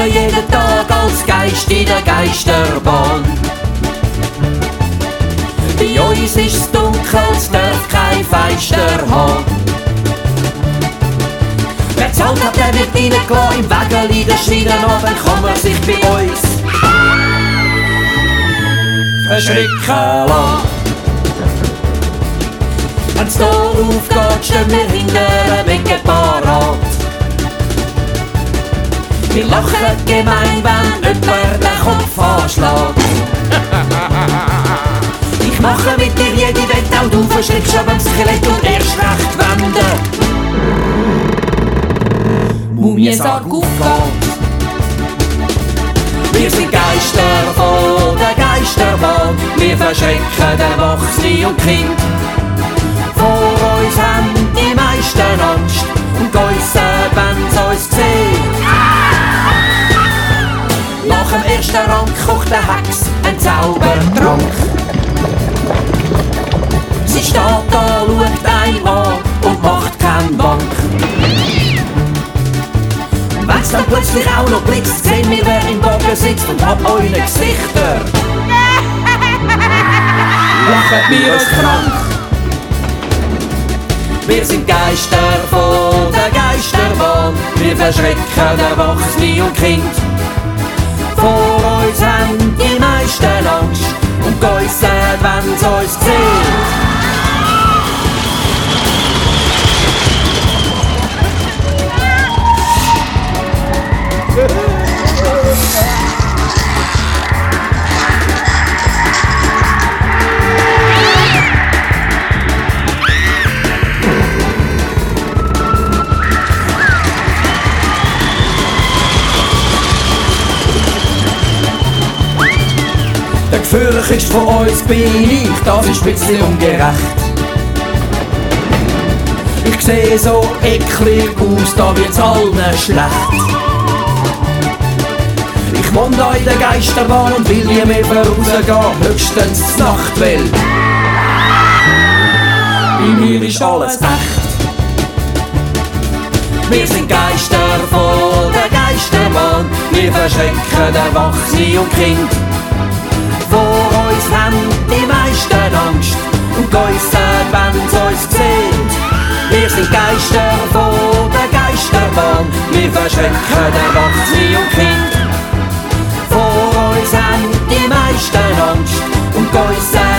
laufen jeden Tag als Geist in der Geisterbahn. Bei uns ist's dunkel, es darf kein Fenster haben. Wer zahlt hat, der wird reingelassen, im Wägeli der Schweine an, dann kann man sich bei uns verschrecken lassen. Wenn's da aufgeht, stehen wir hinter Wege parat. Wir lachen gemein, wenn jemand den Kopf anschlägt. Ich mache mit dir jede Wette, auch du verschreckst ab dem Skelett und erst recht wenden. Mumiensarg aufgeht. Wir sind Geister von der Geisterbahn. Wir verschrecken Erwachsene und Kind. Vor uns haben die meisten Angst und geissen, wenn's uns sieht. Nach dem ersten Rang kocht der Hex ein Zaubertrank. Sie steht da, schaut einen an und macht keinen Bank. Wenn's dann plötzlich auch noch blitzt, sehen wir, wer im Wagen sitzt und ab euren Gesichter lachen wir uns krank. Wir sind Geister von der Geisterbahn. Wir verschrecken Erwachsene und Kind. Vor uns haben die meisten Angst und geissen, wenn's uns sieht. Der gefährlichste von uns bin ich, das ist ein bisschen ungerecht. Ich sehe so eklig aus, da wird's allen schlecht. Ich wohne da in der Geisterbahn und will nie mehr vorausgehen, höchstens die Nachtwelt. Bei mir ist alles echt. Wir sind Geister von der Geisterbahn. Wir verschrecken Erwachsene und Kind. Vor uns haben die meisten Angst und geissen, wenn's uns sieht. Wir sind Geister von der Geisterbahn. Wir verschrecken Erwachsene und Kind. Vor uns haben die meisten Angst und geissen,